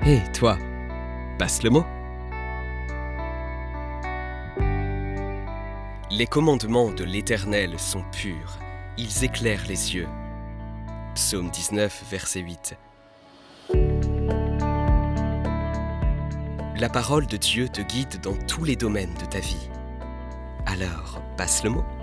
Hé, toi, passe le mot. Les commandements de l'Éternel sont purs, ils éclairent les yeux. Psaume 19, verset 8. La parole de Dieu te guide dans tous les domaines de ta vie. Alors, passe le mot.